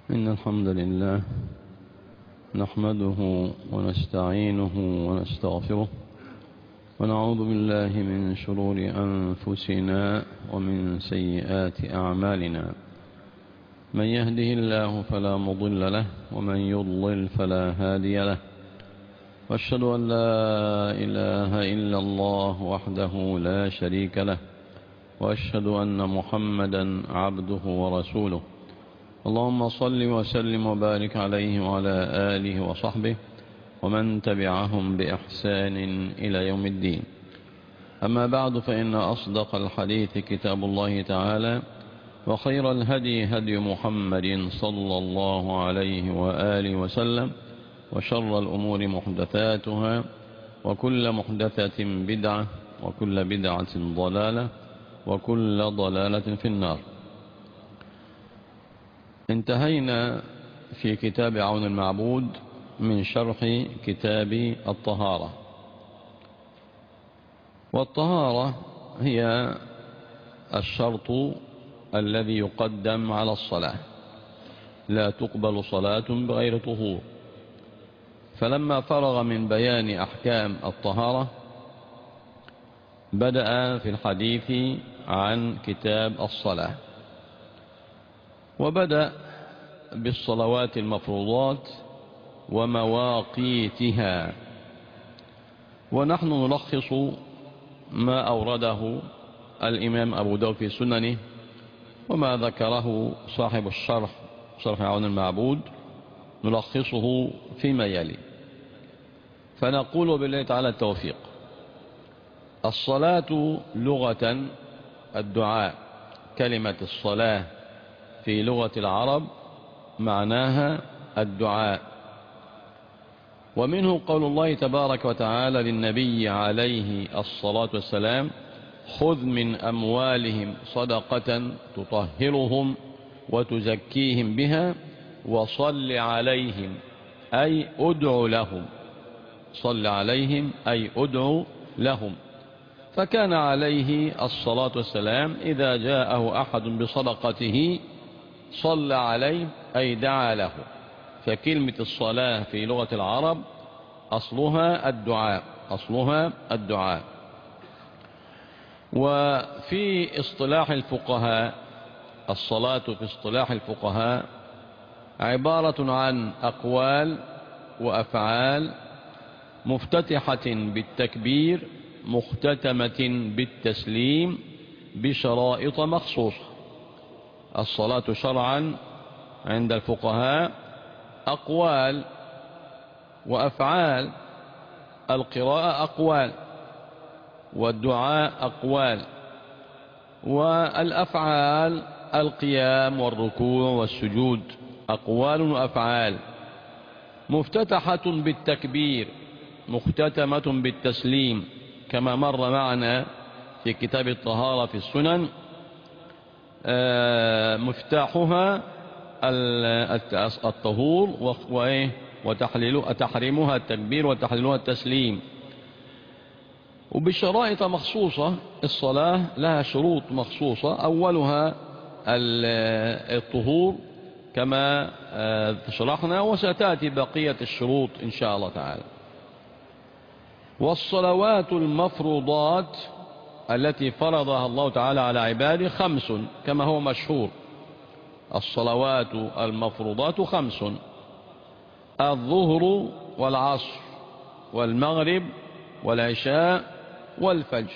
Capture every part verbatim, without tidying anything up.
إن الحمد لله نحمده ونستعينه ونستغفره ونعوذ بالله من شرور أنفسنا ومن سيئات أعمالنا. من يهده الله فلا مضل له ومن يضلل فلا هادي له، وأشهد أن لا إله إلا الله وحده لا شريك له، وأشهد أن محمدا عبده ورسوله. اللهم صل وسلم وبارك عليه وعلى آله وصحبه ومن تبعهم بإحسان إلى يوم الدين. أما بعد، فإن أصدق الحديث كتاب الله تعالى، وخير الهدي هدي محمد صلى الله عليه وآله وسلم، وشر الأمور محدثاتها، وكل محدثة بدعة، وكل بدعة ضلالة، وكل ضلالة في النار. انتهينا في كتاب عون المعبود من شرح كتاب الطهارة. والطهارة هي الشرط الذي يقدم على الصلاة، لا تقبل صلاة بغير طهور. فلما فرغ من بيان أحكام الطهارة بدأ في الحديث عن كتاب الصلاة، وبدأ بالصلوات المفروضات ومواقيتها. ونحن نلخص ما أورده الإمام أبو داود في سننه وما ذكره صاحب الشرح شرح عون المعبود، نلخصه فيما يلي. فنقول بالله تعالى التوفيق. الصلاة لغة الدعاء. كلمة الصلاة في لغة العرب معناها الدعاء. ومنه قول الله تبارك وتعالى للنبي عليه الصلاة والسلام: خذ من أموالهم صدقة تطهرهم وتزكيهم بها وصل عليهم، أي أدعو لهم. صل عليهم أي أدعو لهم. فكان عليه الصلاة والسلام إذا جاءه أحد بصدقته صلى عليه أي دعا له. فكلمة الصلاة في لغة العرب أصلها الدعاء، أصلها الدعاء. وفي اصطلاح الفقهاء، الصلاة في اصطلاح الفقهاء عبارة عن أقوال وأفعال مفتتحة بالتكبير مختتمة بالتسليم بشرائط مخصوصة. الصلاة شرعا عند الفقهاء أقوال وأفعال. القراءة أقوال، والدعاء أقوال، والأفعال القيام والركوع والسجود. أقوال وأفعال مفتتحة بالتكبير مختتمة بالتسليم، كما مر معنا في كتاب الطهارة في السنن. مفتاحها الطهور وتحريمها التكبير وتحليلها التسليم، وبشرائط مخصوصة. الصلاة لها شروط مخصوصة، أولها الطهور كما شرحنا، وستأتي بقية الشروط إن شاء الله تعالى. والصلوات المفروضات التي فرضها الله تعالى على عباده خمس كما هو مشهور. الصلوات المفروضات خمس: الظهر والعصر والمغرب والعشاء والفجر.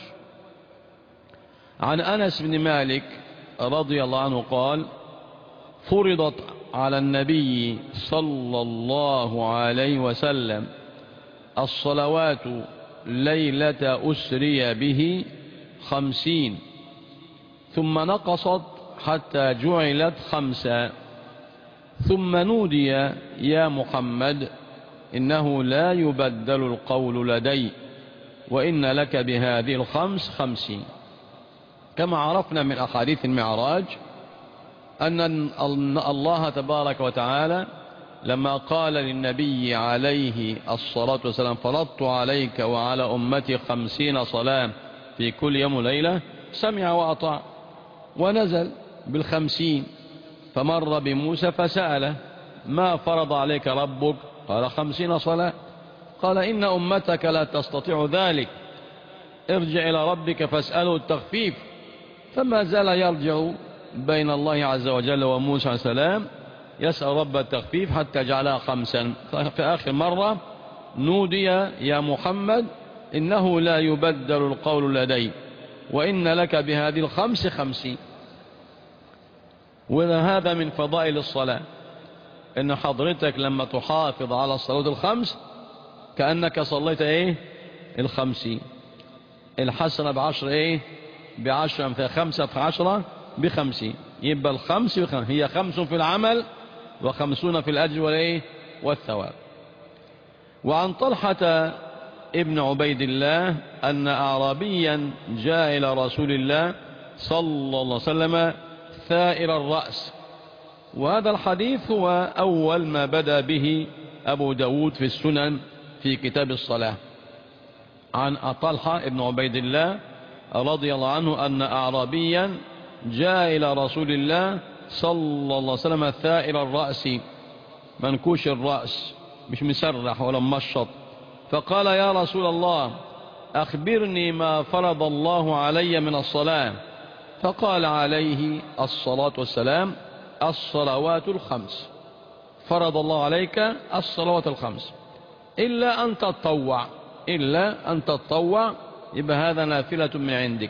عن أنس بن مالك رضي الله عنه قال: فرضت على النبي صلى الله عليه وسلم الصلوات ليلة أسري به خمسين، ثم نقصت حتى جعلت خمسا، ثم نودي: يا محمد إنه لا يبدل القول لدي، وإن لك بهذه الخمس خمسين. كما عرفنا من أحاديث المعراج أن الله تبارك وتعالى لما قال للنبي عليه الصلاة والسلام: فرضت عليك وعلى أمتي خمسين صلاة في كل يوم وليلة، سمع وأطاع ونزل بالخمسين. فمر بموسى فسأله: ما فرض عليك ربك؟ قال: خمسين صلاة. قال: إن أمتك لا تستطيع ذلك، ارجع إلى ربك فاسأله التخفيف. فما زال يرجع بين الله عز وجل وموسى عليه السلام يسأل رب التخفيف حتى جعلها خمسا. في آخر مرة نودي: يا محمد إنه لا يبدل القول لدي، وإن لك بهذه الخمس خمسين. وهذا من فضائل الصلاة، إن حضرتك لما تحافظ على الصلاة الخمس كأنك صليت إيه؟ الخمسين. الحسنة بعشر إيه؟ بعشر أمثال، خمسة في عشرة بخمسين، يبقى الخمس بخمس. هي خمس في العمل وخمسون في الأجر والإيه؟ والثواب. وعن طلحة ابن عبيد الله أن أعرابيا جاء إلى رسول الله صلى الله عليه وسلم ثائر الرأس. وهذا الحديث هو أول ما بدأ به أبو داود في السنن في كتاب الصلاة. عن طلحة ابن عبيد الله رضي الله عنه أن أعرابيا جاء إلى رسول الله صلى الله عليه وسلم ثائر الرأس، منكوش الرأس، مش مسرح ولا ممشط. فقال: يا رسول الله أخبرني ما فرض الله علي من الصلاة. فقال عليه الصلاة والسلام: الصلوات الخمس، فرض الله عليك الصلوات الخمس إلا أن تتطوع، إلا أن تتطوع، يبقى هذا نافلة من عندك.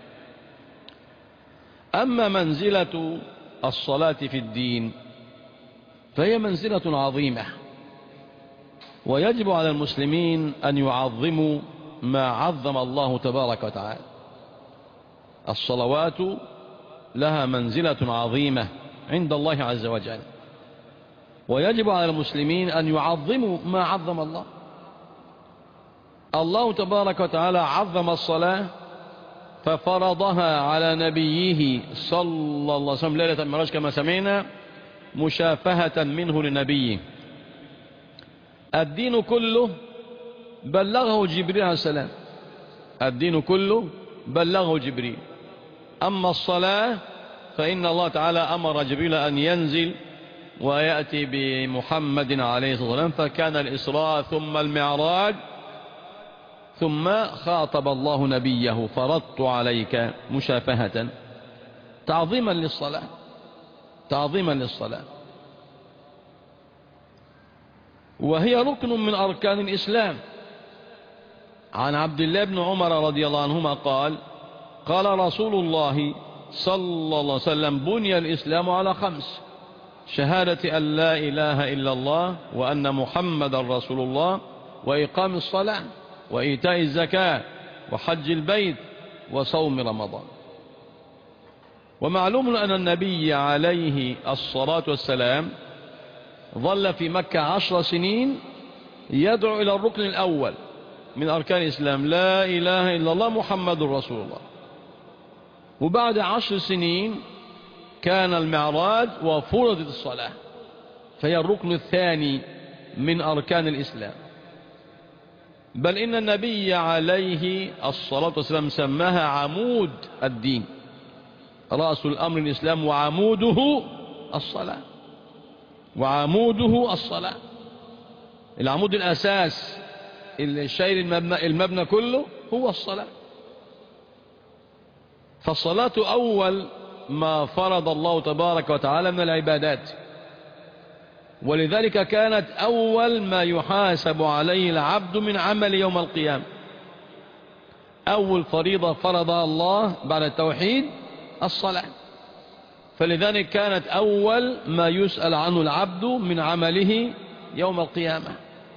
أما منزلة الصلاة في الدين فهي منزلة عظيمة، ويجب على المسلمين أن يعظموا ما عظم الله تبارك وتعالى. الصلوات لها منزلة عظيمة عند الله عز وجل، ويجب على المسلمين أن يعظموا ما عظم الله. الله تبارك وتعالى عظم الصلاة ففرضها على نبيه صلى الله عليه وسلم ليلة المعراج كما سمعنا، مشافهة منه لنبيه. الدين كله بلغه جبريل عليه السلام، الدين كله بلغه جبريل. أما الصلاة فإن الله تعالى أمر جبريل أن ينزل ويأتي بمحمد عليه الصلاة والسلام، فكان الإسراء ثم المعراج، ثم خاطب الله نبيه: فرضت عليك مشافهة، تعظيما للصلاة، تعظيما للصلاة. وهي ركن من أركان الإسلام. عن عبد الله بن عمر رضي الله عنهما قال: قال رسول الله صلى الله عليه وسلم: بني الإسلام على خمس: شهادة أن لا إله إلا الله وأن محمد رسول الله، وإقام الصلاة، وإيتاء الزكاة، وحج البيت، وصوم رمضان. ومعلوم أن النبي عليه الصلاة والسلام ظل في مكة عشر سنين يدعو إلى الركن الأول من أركان الإسلام: لا إله إلا الله محمد رسول الله. وبعد عشر سنين كان المعراج وفرضت الصلاة، فهي الركن الثاني من أركان الإسلام. بل إن النبي عليه الصلاة والسلام سماها عمود الدين، رأس الأمر الإسلام وعموده الصلاة، وعموده الصلاة. العمود الأساس اللي شايل المبنى, المبنى كله هو الصلاة. فالصلاة أول ما فرض الله تبارك وتعالى من العبادات، ولذلك كانت أول ما يحاسب عليه العبد من عمل يوم القيامة. أول فريضة فرضها الله بعد التوحيد الصلاة، فلذلك كانت أول ما يسأل عنه العبد من عمله يوم القيامة.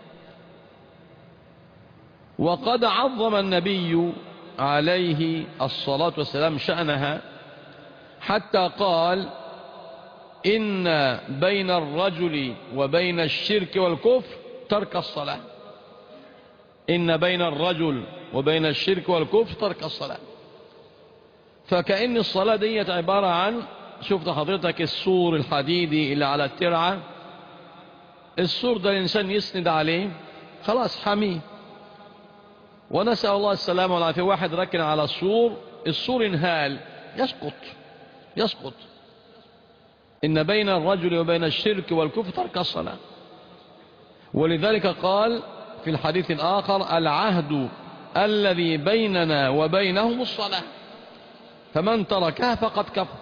وقد عظم النبي عليه الصلاة والسلام شأنها، حتى قال: إن بين الرجل وبين الشرك والكفر ترك الصلاة، إن بين الرجل وبين الشرك والكفر ترك الصلاة. فكأن الصلاة دي عبارة عن، شفت حضرتك السور الحديدي اللي على الترعة، السور ده الإنسان يسند عليه خلاص حميه، ونسأل الله السلامة والعافية. واحد ركن على السور، السور انهال، يسقط يسقط إن بين الرجل وبين الشرك والكفر ترك الصلاة. ولذلك قال في الحديث الآخر: العهد الذي بيننا وبينهم الصلاة، فمن تركها فقد كفر.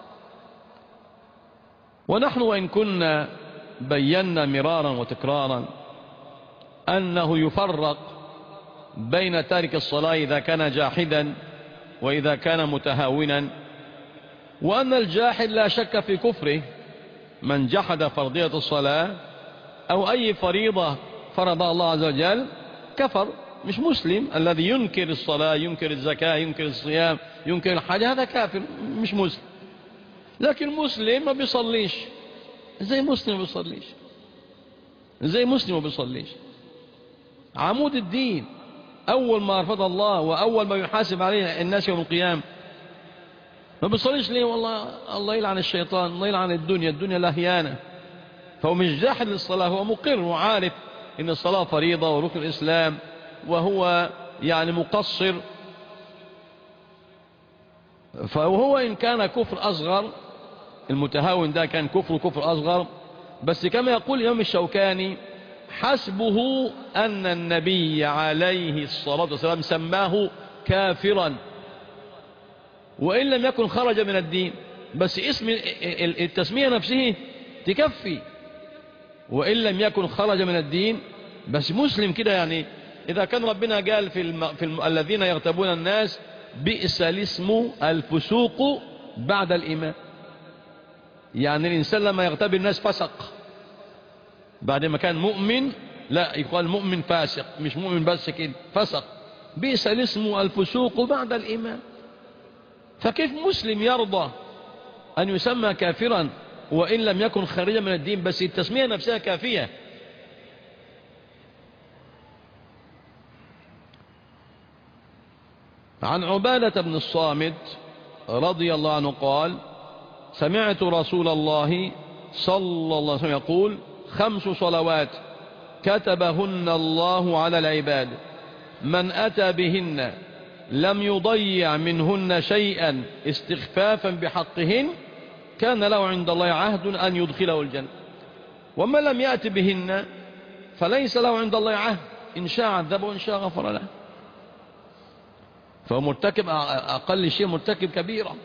ونحن وإن كنا بينا مرارا وتكرارا أنه يفرق بين تارك الصلاة إذا كان جاحدا وإذا كان متهاونا، وأن الجاحد لا شك في كفره، من جحد فرضية الصلاة أو أي فريضة فرضها الله عز وجل كفر، مش مسلم. الذي ينكر الصلاة، ينكر الزكاة، ينكر الصيام، ينكر الحج، هذا كافر مش مسلم. لكن مسلم ما بيصليش زي مسلم ما بيصليش زي مسلم ما بيصليش عمود الدين، أول ما رفض الله وأول ما يحاسب عليه الناس يوم القيامة. ما بيصليش ليه؟ والله الله يلعن الشيطان، الله يلعن الدنيا، الدنيا لهيانة. فهو مش جاحد للصلاة، هو مقر وعارف إن الصلاة فريضة وركن الإسلام، وهو يعني مقصر. فهو إن كان كفر أصغر، المتهاون ده كان كفر كفر أصغر، بس كما يقول الإمام الشوكاني: حسبه أن النبي عليه الصلاة والسلام سماه كافرا، وإن لم يكن خرج من الدين، بس اسم التسمية نفسه تكفي. وإن لم يكن خرج من الدين بس مسلم كده. يعني إذا كان ربنا قال في, الم... في الم... الذين يغتابون الناس: بئس الاسم الفسوق بعد الإيمان. يعني الإنسان لما يغتاب الناس فسق، بعد ما كان مؤمن لا يقال مؤمن فاسق، مش مؤمن بس كده، فسق. بئس الاسم الفسوق بعد الإيمان. فكيف مسلم يرضى أن يسمى كافرا وإن لم يكن خارجا من الدين، بس التسمية نفسها كافية؟ عن عبادة بن الصامت رضي الله عنه قال: سمعت رسول الله صلى الله عليه وسلم يقول: خمس صلوات كتبهن الله على العباد، من أتى بهن لم يضيع منهن شيئا استخفافا بحقهن كان له عند الله عهد أن يدخله الجنة، ومن لم يأت بهن فليس له عند الله عهد، إن شاء عذبه وإن شاء غفر له. فهو مرتكب أقل شيء مرتكب كبيرة،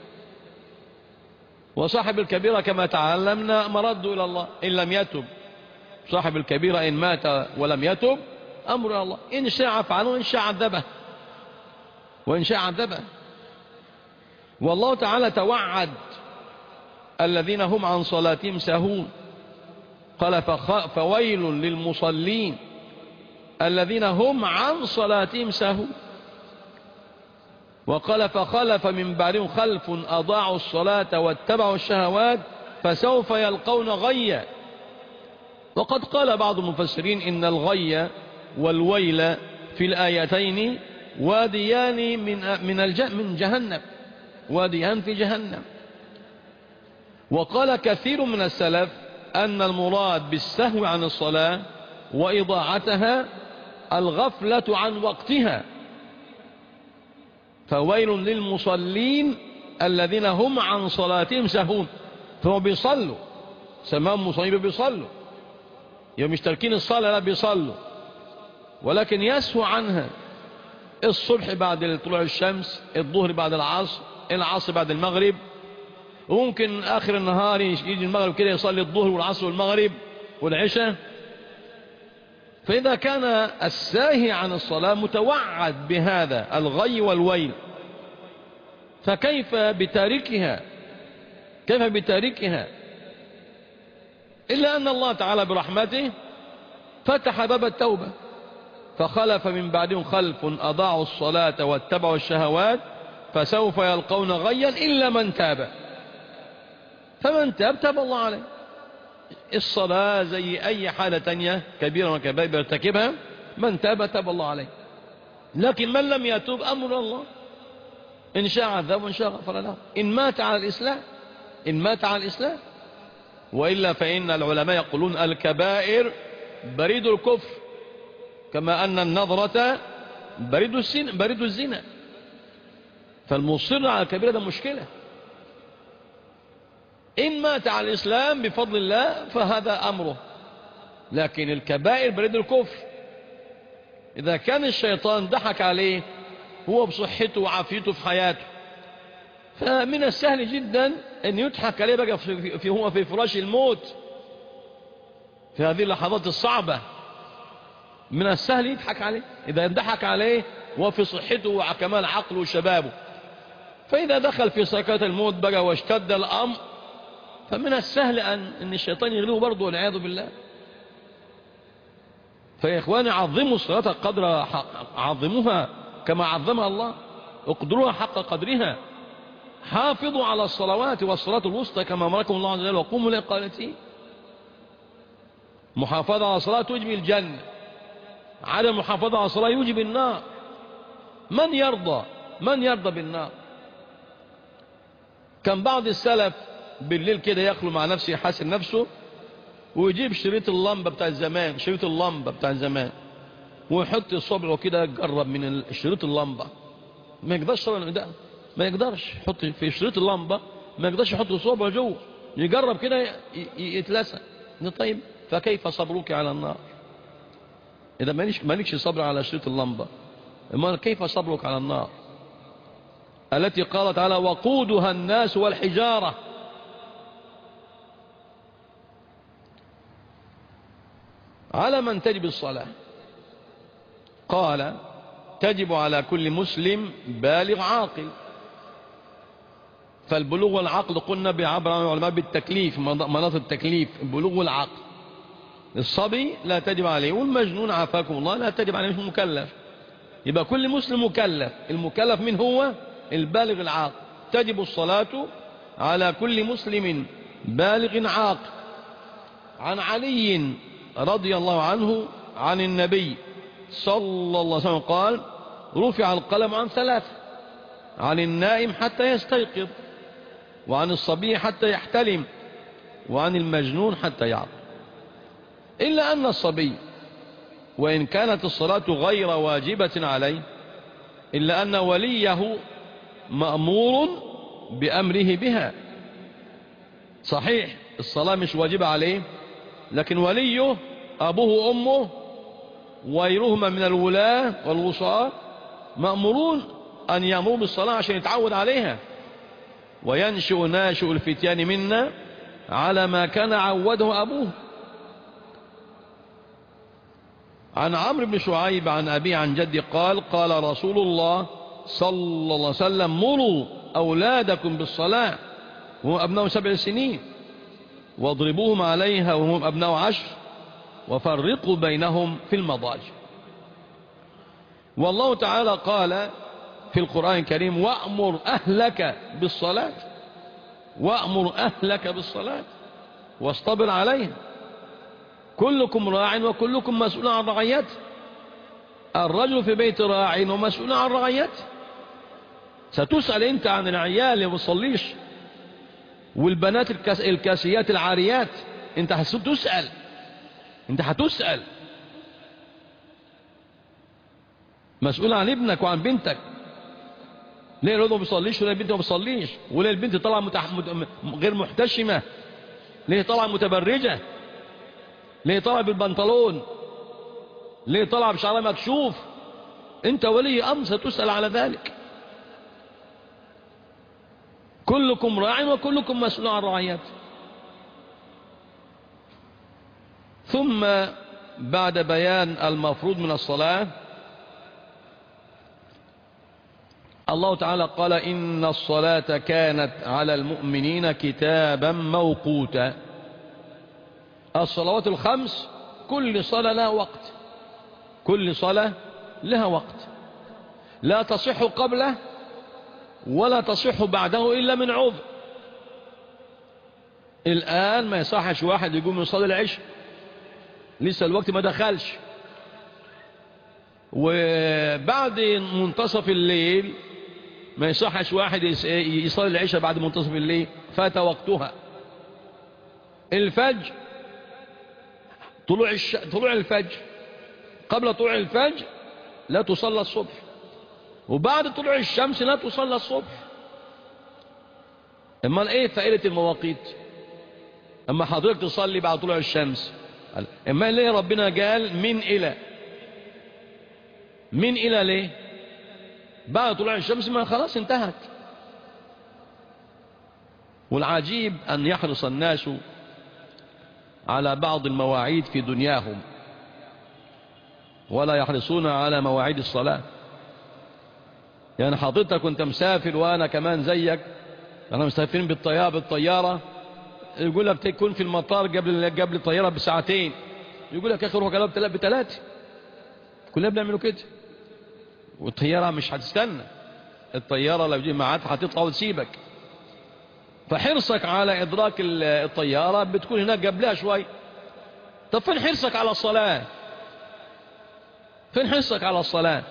وصاحب الكبيرة كما تعلمنا مرد إلى الله إن لم يتب. صاحب الكبيرة إن مات ولم يتب أمر إلى الله، إن شاء فعله وإن شاء عذبه وإن شاء عذبه. والله تعالى توعد الذين هم عن صلاتهم ساهون، قال: فويل للمصلين الذين هم عن صلاتهم ساهون. وقال: فخلف من بعدهم خلف أضاعوا الصلاة واتبعوا الشهوات فسوف يلقون غيا. وقد قال بعض المفسرين إن الغي والويل في الآيتين واديان من من من جهنم، واديان في جهنم. وقال كثير من السلف أن المراد بالسهو عن الصلاة وإضاعتها الغفلة عن وقتها. فويل للمصلين الذين هم عن صلاتهم سهون. فهم بيصلوا، سماهم مصلين بيصلوا، يوم مش تركين الصلاة لا بيصلوا، ولكن يسهو عنها. الصبح بعد طلوع الشمس، الظهر بعد العصر، العصر بعد المغرب، وممكن آخر النهار يجي المغرب كده يصلي الظهر والعصر والمغرب والعشاء. فإذا كان الساهي عن الصلاة متوعد بهذا الغي والويل، فكيف بتاركها؟ كيف بتاركها؟ إلا أن الله تعالى برحمته فتح باب التوبة: فخلف من بعدهم خلف أضاعوا الصلاة واتبعوا الشهوات فسوف يلقون غيا إلا من تاب. فمن تاب تاب الله عليه. الصلاة زي أي حالة تانية كبيرة وكبيرة يرتكبها، من تاب تاب الله عليه. لكن من لم يتوب أمر الله، إن شاء عذب وإن شاء غفر له، إن مات على الإسلام إن مات على الإسلام. وإلا فإن العلماء يقولون الكبائر بريد الكفر، كما أن النظرة بريد الزنا بريد الزنا. فالمصر على الكبيرة ده مشكلة. إن مات على الإسلام بفضل الله فهذا أمره، لكن الكبائر بريد الكفر. إذا كان الشيطان ضحك عليه هو بصحته وعافيته في حياته، فمن السهل جدا أن يضحك عليه بقى في, في هو في فراش الموت في هذه اللحظات الصعبة. من السهل يضحك عليه إذا ضحك عليه وفي صحته وكمال عقله وشبابه. فإذا دخل في سكرات الموت بقى واشتد الأمر، فمن السهل أن, أن الشيطان يغلبه برضه والعياذ بالله. فيا إخواني عظموا الصلاة قدر عظموها كما عظمها الله، اقدروها حق قدرها، حافظوا على الصلوات والصلاة الوسطى كما أمركم الله عز وجل وقوموا لإقامته. محافظة على الصلاة توجب الجنة، عدم المحافظة على الصلاة يوجب النار. من يرضى من يرضى بالنار؟ كان بعض السلف بالليل كده يخلو مع نفسه يحاسب نفسه ويجيب شريط اللمبة بتاع زمان، شريط اللمبة بتاع زمان، ويحط الصبع وكده يقرب من شريط اللمبة. ما يقدرش طبعا ده ما يقدرش يحط في شريط اللمبة، ما يقدرش يحط الصبع جوه، يقرب كده يتلسع. طيب فكيف صبرك على النار إذا مالكش مالكش صبر على شريط اللمبة؟ اما كيف صبرك على النار التي قال تعالى وقودها الناس والحجارة؟ على من تجب الصلاة؟ قال تجب على كل مسلم بالغ عاقل. فالبلوغ والعقل قلنا بعبر عن العلماء بالتكليف، مناط التكليف البلوغ والعقل. الصبي لا تجب عليه، والمجنون عافاكم الله لا تجب عليه، مش مكلف. يبقى كل مسلم مكلف. المكلف من هو؟ البالغ العاقل. تجب الصلاة على كل مسلم بالغ عاقل. عن علي رضي الله عنه عن النبي صلى الله عليه وسلم قال رفع القلم عن ثلاثة: عن النائم حتى يستيقظ، وعن الصبي حتى يحتلم، وعن المجنون حتى يعقل. إلا أن الصبي وإن كانت الصلاة غير واجبة عليه، إلا أن وليه مأمور بأمره بها. صحيح الصلاة مش واجبة عليه، لكن وليه أبوه وأمه وغيرهما من الولاة والوصاة مأمورون أن يأمروا بالصلاة عشان يتعود عليها. وينشئ ناشئ الفتيان منا على ما كان عوده أبوه. عن عمرو بن شعيب عن أبي عن جدي قال قال رسول الله صلى الله عليه وسلم مروا أولادكم بالصلاة وهم أبناء سبع سنين، واضربوهم عليها وهم أبناء عشر، وفرقوا بينهم في المضاجع. والله تعالى قال في القرآن الكريم وأمر أهلك بالصلاة، وأمر أهلك بالصلاة واصطبر عليها، كلكم راع وكلكم مسؤول عن رعيته. الرجل في بيت راع ومسؤول عن رعيته. ستسأل انت عن العيال اللي ما بيصليش والبنات الكاس الكاسيات العاريات، انت هتسأل انت هتسأل مسؤول عن ابنك وعن بنتك. ليه الولد ما بيصليش ولا البنت ما بيصليش؟ وليه البنت طالعه متح... غير محتشمه؟ ليه طالعه متبرجه؟ ليه طالعه بالبنطلون؟ ليه طالعه بشعرها مكشوف؟ انت ولي امر ستسأل على ذلك. كلكم راع وكلكم مسؤول عن رعيته. ثم بعد بيان المفروض من الصلاة الله تعالى قال إن الصلاة كانت على المؤمنين كتابا موقوتا. الصلوات الخمس كل صلاة لها وقت، كل صلاة لها وقت لا تصح قبله ولا تصح بعده إلا من عذر. الآن ما يصحش واحد يقوم يصلي العشاء لسه الوقت ما دخلش، وبعد منتصف الليل ما يصحش واحد يصلي العشاء بعد منتصف الليل فات وقتها. الفجر طلوع الش... طلوع الفجر قبل طلوع الفجر لا تصلى الصبح، وبعد طلوع الشمس لا تصلى الصبح. اما ايه فائدة المواقيت؟ أما حضرتك تصلي بعد طلوع الشمس. إما ليه ربنا قال من إلى؟ من إلى ليه؟ بعد طلوع الشمس ما خلاص انتهت. والعجيب أن يحرص الناس على بعض المواعيد في دنياهم ولا يحرصون على مواعيد الصلاة. يعني حضرتك كنت مسافر وأنا كمان زيك، أنا مسافرين بالطيارة بالطيارة يقول لك تكون في المطار قبل قبل الطيارة بساعتين، يقول لك يا أخي روح قلب بثلاثة. كلنا بنعملوا كده، والطيارة مش هتستنى، الطيارة لو جه معاك هتطلع وتسيبك. فحرصك على إدراك الطيارة بتكون هناك قبلها شوي. طب فين حرصك على الصلاة؟ فين حرصك على الصلاة؟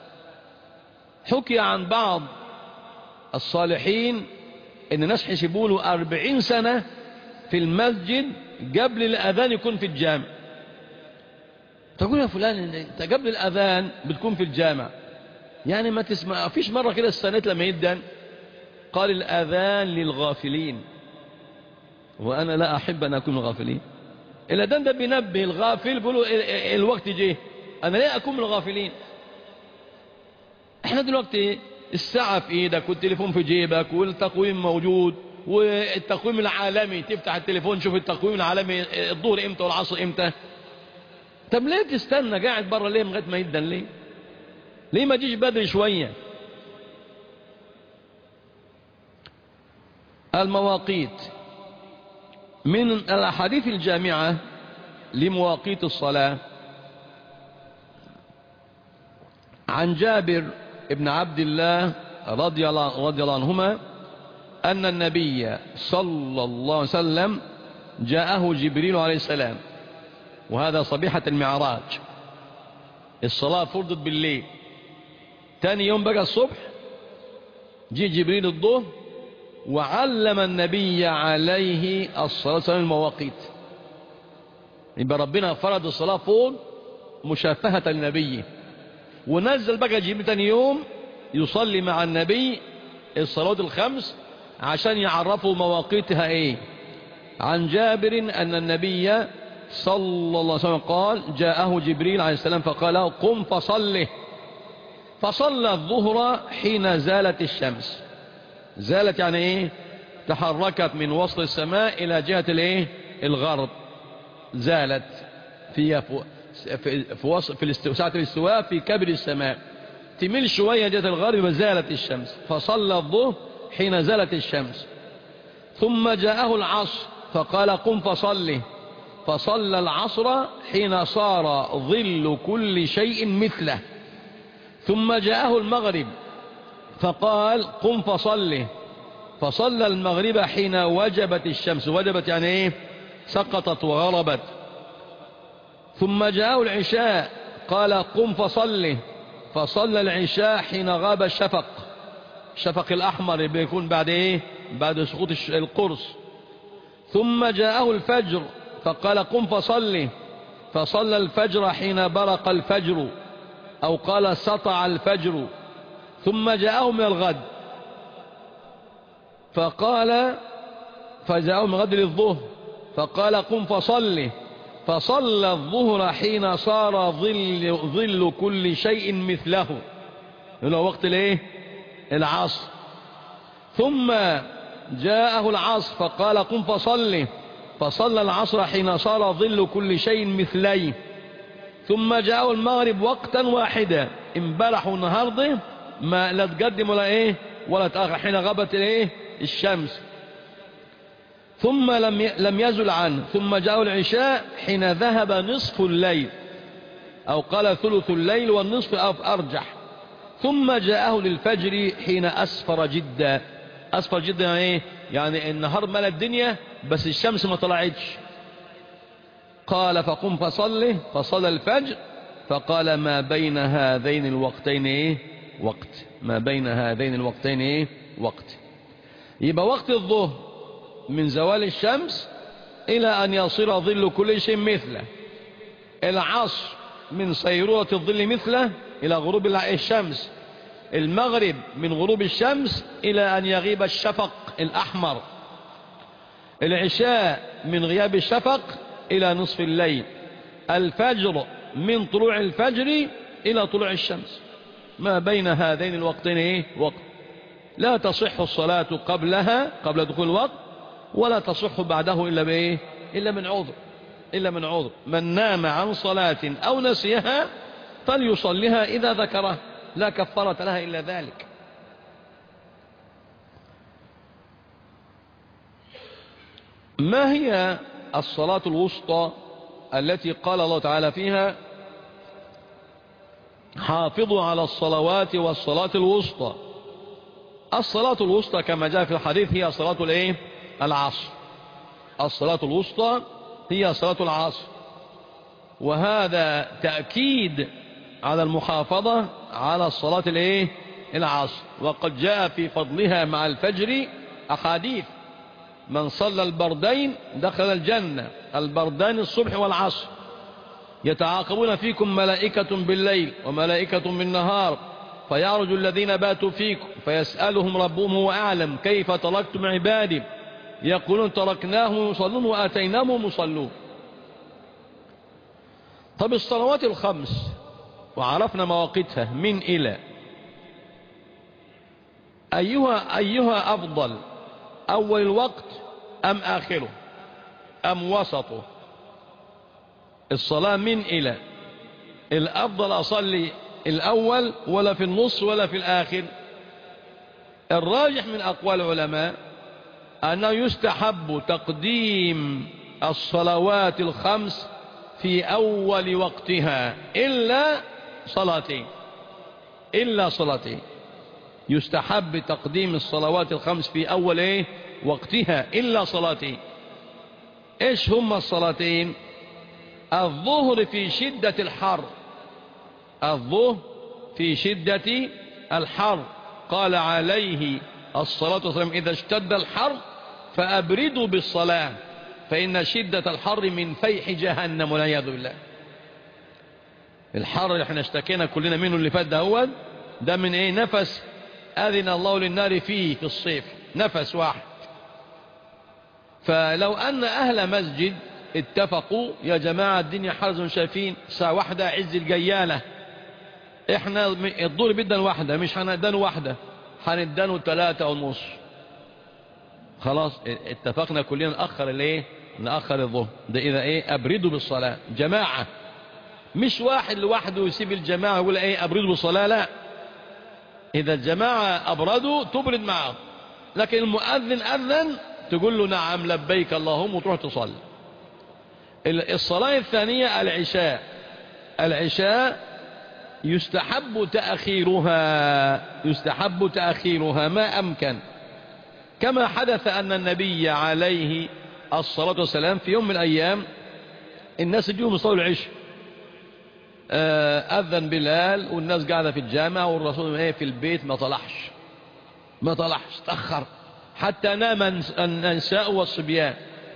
حكي عن بعض الصالحين إن ناس حسبوا له أربعين سنة في المسجد قبل الأذان يكون في الجامع. تقول يا فلان أنت قبل الأذان بتكون في الجامع، يعني ما تسمع فيش مرة كده استنيت لما يدن؟ قال الأذان للغافلين، وأنا لا أحب أن أكون الغافلين. الأذان ده بينبه الغافل، بيقولوا الوقت جه، أنا ليه أكون من الغافلين؟ احنا دلوقتي الساعة في ايدك والتليفون في جيبك والتقويم موجود والتقويم العالمي، تفتح التليفون شوف التقويم العالمي الظهر امتى والعصر امتى. طب ليه تستنى قاعد برا ليه لغايه ما يدن؟ ليه ليه ما تجيش بدري شوية؟ المواقيت من الأحاديث الجامعة لمواقيت الصلاة. عن جابر ابن عبد الله رضي الله عنهما أن النبي صلى الله عليه وسلم جاءه جبريل عليه السلام، وهذا صبيحة المعراج. الصلاة فرضت بالليل، تاني يوم بقى الصبح جي جبريل الظهر وعلم النبي عليه الصلاة والسلام المواقيت. يبقى ربنا فرض الصلاة فوق مشافهة للنبي، ونزل بقى جبريل تاني يوم يصلي مع النبي الصلوات الخمس عشان يعرفوا مواقيتها ايه. عن جابر أن النبي صلى الله عليه وسلم قال جاءه جبريل عليه السلام فقال له قم فصله، فصلى الظهر حين زالت الشمس. زالت يعني ايه؟ تحركت من وسط السماء الى جهة الايه؟ الغرب. زالت في في في, في ساعة الاستواء في كبر السماء، تميل شوية جهة الغرب وزالت الشمس. فصلى الظهر حين زالت الشمس. ثم جاءه العصر فقال قم فصله، فصلى العصر حين صار ظل كل شيء مثله. ثم جاءه المغرب فقال قم فصله، فصلى المغرب حين وجبت الشمس. وجبت يعني ايه؟ سقطت وغربت. ثم جاءه العشاء قال قم فصله، فصلى العشاء حين غاب الشفق. الشفق الأحمر بيكون بعد ايه؟ بعد سقوط القرص. ثم جاءه الفجر فقال قم فصله، فصلى الفجر حين برق الفجر، أو قال سطع الفجر. ثم جاءه من الغد فقال فجاءه من الغد للظهر فقال قم فصله، فصلى الظهر حين صار ظل, ظل كل شيء مثله، اللي هو وقت الايه؟ العصر. ثم جاءه العصر فقال قم فصله، فصلى العصر حين صار ظل كل شيء مثليه. ثم جاءه المغرب وقتا واحدا، امبارح والنهارده ما لا تقدم ولا ايه ولا تأخر، حين غابت الايه؟ الشمس. ثم لم لم يزل عنه. ثم جاءه العشاء حين ذهب نصف الليل، أو قال ثلث الليل والنصف أرجح. ثم جاءه للفجر حين أسفر جدا. أسفر جدا يعني ايه؟ يعني النهار ملا الدنيا بس الشمس ما طلعتش. قال فقم فصله، فصلى الفجر فقال ما بين هذين الوقتين ايه؟ وقت. ما بين هذين الوقتين ايه؟ وقت. يبقى وقت الظهر من زوال الشمس إلى أن يصير ظل كل شيء مثله. العصر من صيرورة الظل مثله إلى غروب الشمس. المغرب من غروب الشمس إلى أن يغيب الشفق الأحمر. العشاء من غياب الشفق إلى نصف الليل، الفجر من طلوع الفجر إلى طلوع الشمس، ما بين هذين الوقتين إيه؟ وقت لا تصح الصلاة قبلها قبل دخول الوقت، ولا تصح بعده إلا بإيه؟ إلا من عذر، إلا من عذر. من نام عن صلاة أو نسيها فليصلها إذا ذكرها، لا كفارة لها إلا ذلك. ما هي الصلاة الوسطى التي قال الله تعالى فيها حافظوا على الصلوات والصلاة الوسطى؟ الصلاة الوسطى كما جاء في الحديث هي صلاة الايه؟ العصر. الصلاة الوسطى هي صلاة العصر، وهذا تأكيد على المحافظة على الصلاة الايه؟ العصر. وقد جاء في فضلها مع الفجر أحاديث: من صلى البردين دخل الجنة، البردان الصبح والعصر، يتعاقبون فيكم ملائكة بالليل وملائكة بالنهار، فيعرج الذين باتوا فيكم فيسألهم ربهم هو أعلم كيف تركتم عبادي، يقولون تركناهم يصلون وآتيناهم يصلون. طب الصلوات الخمس وعرفنا مواقيتها من إلى، أيها, أيها أفضل، أول الوقت أم آخره أم وسطه؟ الصلاة من إلى، الأفضل أصلي الأول ولا في النص ولا في الآخر؟ الراجح من أقوال العلماء أنه يستحب تقديم الصلوات الخمس في أول وقتها إلا صلاتين، إلا صلاتين يستحب تقديم الصلوات الخمس في أول إيه؟ وقتها إلا صلاتين. إيش هم الصلاتين؟ الظهر في شدة الحر، الظهر في شدة الحر، قال عليه الصلاة والسلام إذا اشتد الحر فأبردوا بالصلاة فإن شدة الحر من فيح جهنم والعياذ بالله. الحر اللي احنا اشتكينا كلنا منه اللي فات ده هو ده من ايه؟ نفس أذن الله للنار فيه في الصيف، نفس واحد. فلو أن أهل مسجد اتفقوا يا جماعة الدنيا حرز شايفين ساعة واحدة عز الجيالة، احنا الدور بدنا واحدة، مش هندانوا واحدة، هندانوا ثلاثة ونص، خلاص اتفقنا كلنا نأخر الايه؟ نأخر الظهر. ده إذا ايه؟ أبردوا بالصلاة جماعة، مش واحد لوحده يسيب الجماعة يقول ايه أبردوا بالصلاة، لا، إذا الجماعة أبردوا تبرد معهم، لكن المؤذن أذن تقول له نعم لبيك اللهم وتروح تصلي. الصلاة الثانية العشاء، العشاء يستحب تأخيرها، يستحب تأخيرها ما أمكن، كما حدث أن النبي عليه الصلاة والسلام في يوم من الأيام الناس يجيهم يصلوا العشاء، أذن بلال والناس قاعدة في الجامع والرسول ايه في البيت ما طلعش، ما طلعش تأخر حتى نام النساء والصبيان،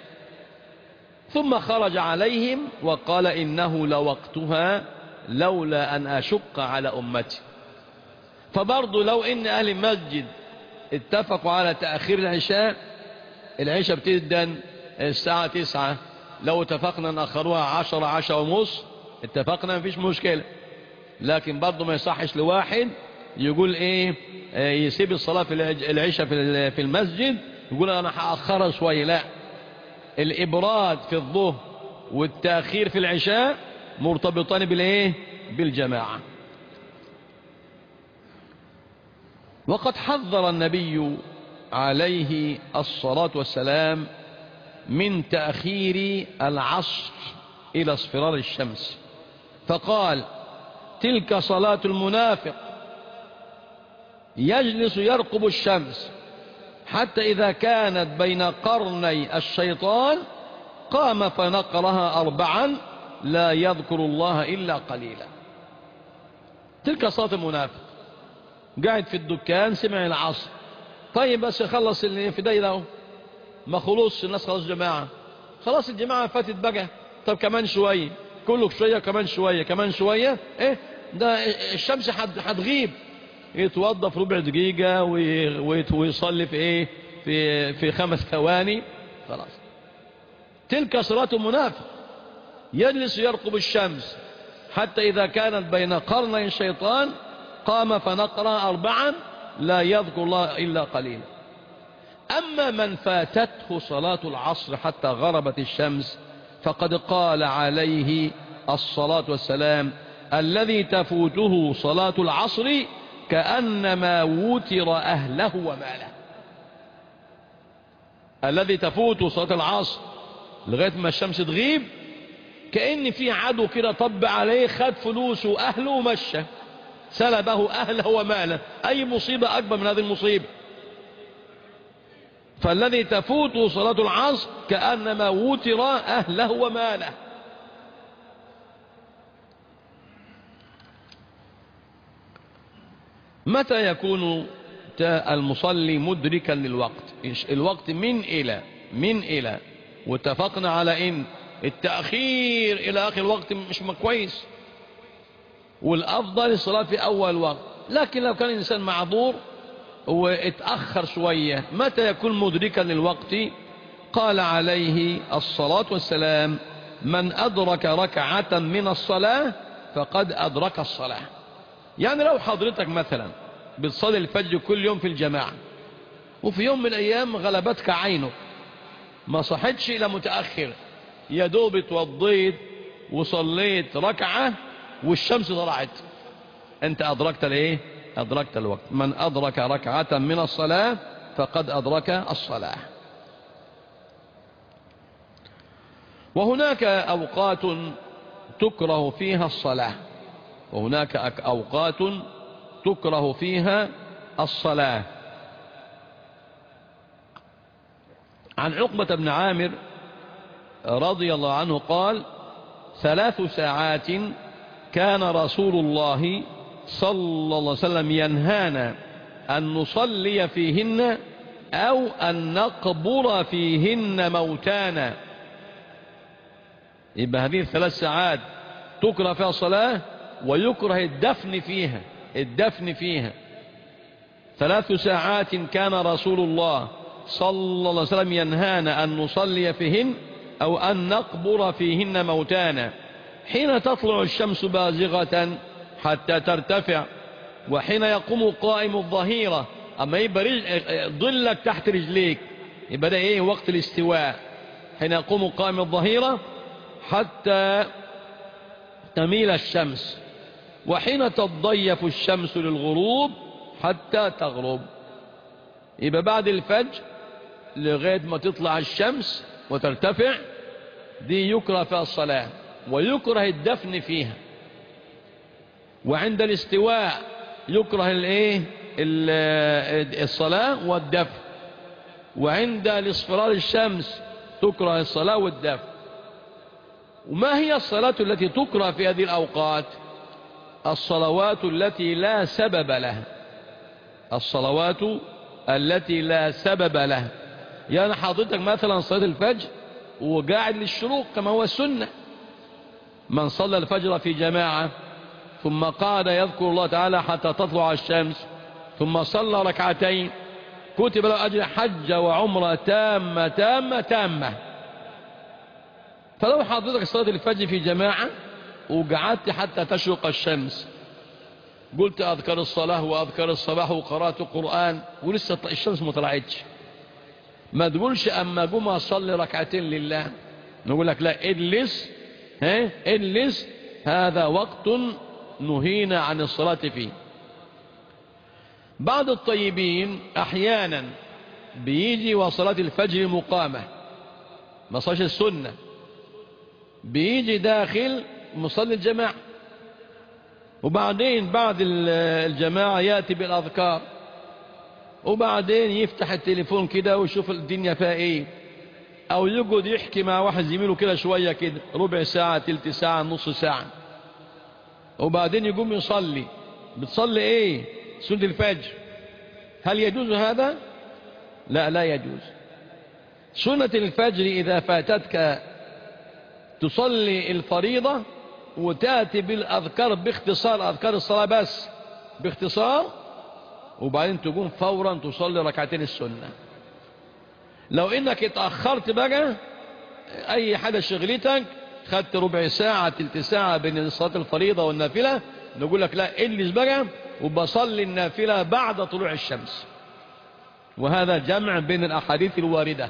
ثم خرج عليهم وقال إنه لوقتها لولا أن أشق على أمتي. فبرضو لو إن أهل المسجد اتفقوا على تأخير العشاء، العشاء بتدن الساعة تسعة، لو اتفقنا نأخروها عشرة عشرة ونص اتفقنا مفيش مشكلة، لكن برضو ما يصحش لواحد يقول ايه يسيب الصلاة في العشاء في المسجد يقول انا هأخرها شوية، لا، الإبراد في الظهر والتأخير في العشاء مرتبطان بالايه؟ بالجماعة. وقد حذر النبي عليه الصلاة والسلام من تأخير العصر إلى اصفرار الشمس، فقال تلك صلاة المنافق يجلس يرقب الشمس حتى إذا كانت بين قرني الشيطان قام فنقرها أربعا لا يذكر الله إلا قليلا. تلك صلاة المنافق، قاعد في الدكان سمع العصر، طيب بس يخلص اللي في دايره ما خلص الناس خلاص جماعة، خلاص الجماعة فاتت بقى، طب كمان شوية كله شوية كمان شوية كمان شوية ايه ده الشمس هتغيب، يتوضى في ربع دقيقة ويصلي في ايه في في خمس ثواني خلاص. تلك صلاة المنافق، يجلس يرقب الشمس حتى إذا كانت بين قرني الشيطان قام فنقرأ أربعا لا يذكر الله إلا قليلا. أما من فاتته صلاة العصر حتى غربت الشمس فقد قال عليه الصلاة والسلام: الذي تفوته صلاة العصر كأنما وتر أهله وماله. الذي تفوته صلاة العصر لغاية ما الشمس تغيب كأن في عدو كده طب عليه، خد فلوسه وأهله ومشى، سلبه أهله وماله. أي مصيبة أكبر من هذه المصيبة؟ فالذي تفوته صلاة العصر كأنما وتر أهله وماله. متى يكون المصلي مدركا للوقت؟ الوقت من إلى من إلى واتفقنا على إن التأخير إلى آخر الوقت مش كويس، والأفضل الصلاة في أول وقت. لكن لو كان الإنسان معذور واتأخر شوية، متى يكون مدركا للوقت؟ قال عليه الصلاة والسلام: من أدرك ركعة من الصلاة فقد أدرك الصلاة. يعني لو حضرتك مثلا بتصلي الفجر كل يوم في الجماعة، وفي يوم من الأيام غلبتك عينك ما صحتش إلى متأخر، يا دوب اتوضيت وصليت ركعة والشمس طلعت، أنت أدركت الإيه؟ أدركت الوقت. من أدرك ركعة من الصلاة فقد أدرك الصلاة. وهناك أوقات تكره فيها الصلاة، وهناك أوقات تكره فيها الصلاة. عن عقبة بن عامر رضي الله عنه قال: ثلاث ساعات كان رسول الله صلى الله عليه وسلم ينهانا أن نصلي فيهن أو أن نقبر فيهن موتانا. يبقى هذه الثلاث ساعات تكره فيها الصلاة ويكره الدفن فيها. الدفن فيها ثلاث ساعات كان رسول الله صلى الله عليه وسلم ينهانا أن نصلي فيهن أو أن نقبر فيهن موتانا: حين تطلع الشمس بازغة حتى ترتفع، وحين يقوم قائم الظهيرة. أما يبقى ظلك تحت رجليك يبقى ده إيه؟ وقت الاستواء. حين يقوم قائم الظهيرة حتى تميل الشمس، وحين تضيف الشمس للغروب حتى تغرب. يبقى بعد الفجر لغاية ما تطلع الشمس وترتفع دي يكره فيها الصلاة ويكره الدفن فيها. وعند الاستواء يكره الايه؟ الصلاة والدفن. وعند الاصفرار الشمس تكره الصلاة والدفن. وما هي الصلاة التي تكره في هذه الأوقات؟ الصلوات التي لا سبب لها. الصلوات التي لا سبب لها. يعني حضرتك مثلا صلاة الفجر وقاعد للشروق كما هو السنة، من صلى الفجر في جماعة ثم قعد يذكر الله تعالى حتى تطلع الشمس ثم صلى ركعتين كتب له أجر حج وعمرة تامة تامة تامة. فلو حضرتك صلاة الفجر في جماعة وقعدت حتى تشرق الشمس، قلت أذكر الصلاة وأذكر الصباح وقرأت قرآن ولسه الشمس ما طلعتش، ما تقولش أما قوم أصلي ركعتين لله. نقول لك لا، اجلس، ها اجلس، هذا وقت نهينا عن الصلاة فيه. بعض الطيبين أحيانا بيجي وصلاة الفجر مقامة، ما صلاش السنة، بيجي داخل مصلي الجماعة، وبعدين بعد الجماعة يأتي بالأذكار، وبعدين يفتح التليفون كده ويشوف الدنيا فيها ايه، او يقعد يحكي مع واحد زميله كده شوية كده، ربع ساعة تلت ساعة نص ساعة، وبعدين يقوم يصلي. بتصلي ايه؟ سنة الفجر. هل يجوز هذا؟ لا، لا يجوز. سنة الفجر إذا فاتتك تصلي الفريضة وتأتي بالأذكار باختصار، أذكار الصلاة بس باختصار، وبعدين تقوم فورا تصلي ركعتين السنة. لو انك اتأخرت بقى اي حاجة شغلتك، خدت ربع ساعة تلت ساعة بين صلاة الفريضة والنافلة، نقول لك لا اجلس بقى وبصلي النافلة بعد طلوع الشمس. وهذا جمع بين الأحاديث الواردة.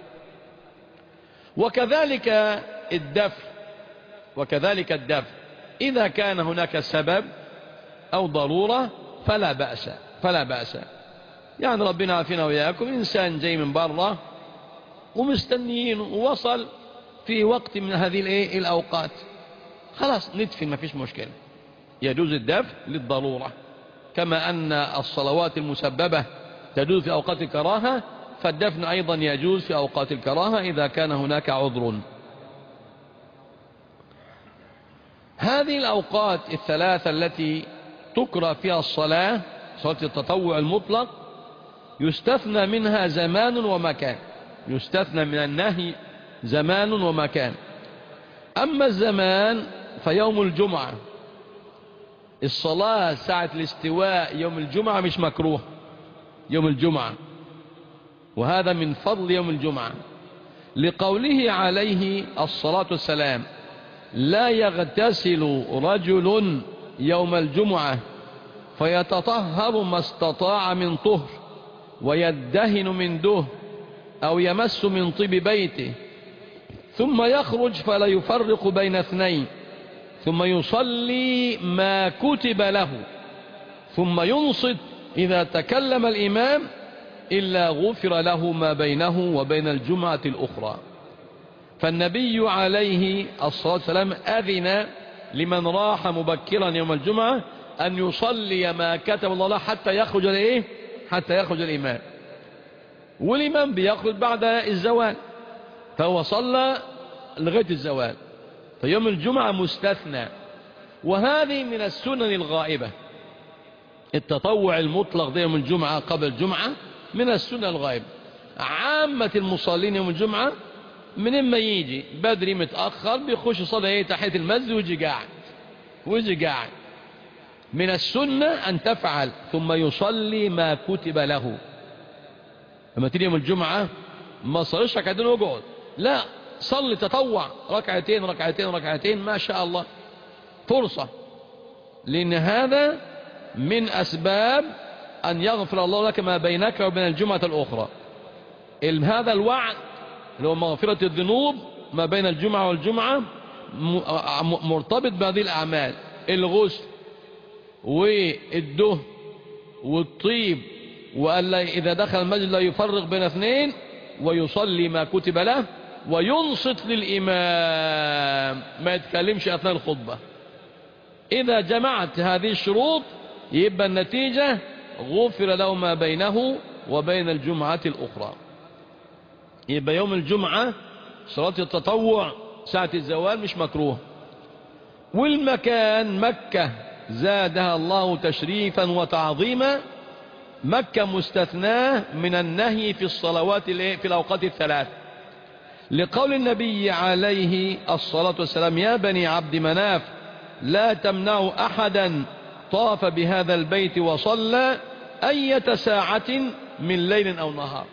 وكذلك الدفع وكذلك الدفع إذا كان هناك سبب أو ضرورة فلا بأس فلا بأس يعني ربنا عافينا وإياكم، إنسان جاي من برا ومستنيين ووصل في وقت من هذه الأوقات، خلاص ندفن، ما فيش مشكلة، يجوز الدفع للضرورة. كما أن الصلوات المسببة تجوز في أوقات الكراهة، فالدفن أيضا يجوز في أوقات الكراهة إذا كان هناك عذر. هذه الأوقات الثلاثة التي تكره فيها الصلاة، صلاة التطوع المطلق، يستثنى منها زمان ومكان، يستثنى من النهي زمان ومكان. أما الزمان فيوم الجمعة، الصلاة ساعة الاستواء يوم الجمعة مش مكروه يوم الجمعة، وهذا من فضل يوم الجمعة، لقوله عليه الصلاة والسلام: لا يغتسل رجل يوم الجمعة فيتطهر ما استطاع من طهر ويدهن من دهن أو يمس من طيب بيته ثم يخرج فلا يفرق بين اثنين ثم يصلي ما كتب له ثم ينصت إذا تكلم الإمام إلا غفر له ما بينه وبين الجمعة الأخرى. فالنبي عليه الصلاة والسلام أذن لمن راح مبكرا يوم الجمعة أن يصلي ما كتب الله له حتى يخرج الإيه؟ حتى يخرج الإمام، والإمام بيخرج بعد الزوال، فهو صلى لغاية الزوال، فيوم الجمعة مستثنى. وهذه من السنن الغائبة، التطوع المطلق ده يوم الجمعة قبل الجمعة من السنن الغائبة. عامة المصلين يوم الجمعة من اما يجي بدري متأخر بيخش يصلي ايه تحية المسجد ويجي قاعد ويجي قاعد. من السنة أن تفعل ثم يصلي ما كتب له. لما تيجي يوم الجمعة ما صليش ركعتين وقعد، لا، صلي تطوع ركعتين ركعتين ركعتين ما شاء الله، فرصة، لأن هذا من أسباب أن يغفر الله لك ما بينك وبين الجمعة الأخرى. هذا الوعد اللي هو مغفرة الذنوب ما بين الجمعة والجمعة مرتبط بهذه الأعمال: الغسل والدهن والطيب، وألا إذا دخل المسجد لا يفرق بين اثنين، ويصلي ما كتب له، وينصت للإمام، ما يتكلمش أثناء الخطبة. إذا جمعت هذه الشروط يبقى النتيجة غفر له ما بينه وبين الجمعة الأخرى. يبقى يوم الجمعة صلاة التطوع ساعة الزوال مش مكروه. والمكان مكة زادها الله تشريفا وتعظيما، مكة مستثناة من النهي في الصلوات في الأوقات الثلاث، لقول النبي عليه الصلاة والسلام: يا بني عبد مناف لا تمنعوا أحدا طاف بهذا البيت وصلى أية ساعة من ليل أو نهار.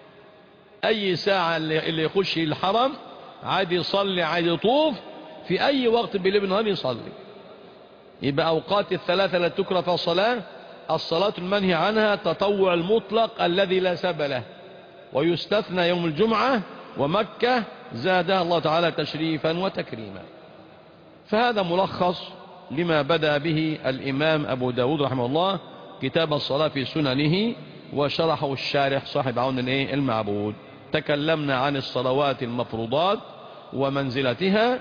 أي ساعة اللي يخش الحرم عادي يصلي، عادي يطوف في أي وقت بالليل والنهار يصلي. يبقى أوقات الثلاثة لا تكره في الصلاة: الصلاة المنهي عنها التطوع المطلق الذي لا سبب له، ويستثنى يوم الجمعة، ومكة زادها الله تعالى تشريفا وتكريما. فهذا ملخص لما بدأ به الإمام أبو داود رحمه الله كتاب الصلاة في سننه، وشرحه الشارح صاحب عون المعبود. تكلمنا عن الصلوات المفروضات ومنزلتها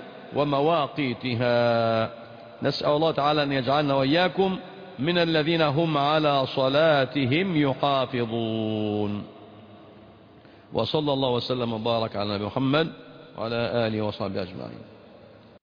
ومواقيتها. نسأل الله تعالى أن يجعلنا وإياكم من الذين هم على صلاتهم يحافظون. وصلى الله وسلم وبارك على نبي محمد وعلى آله وصحبه أجمعين.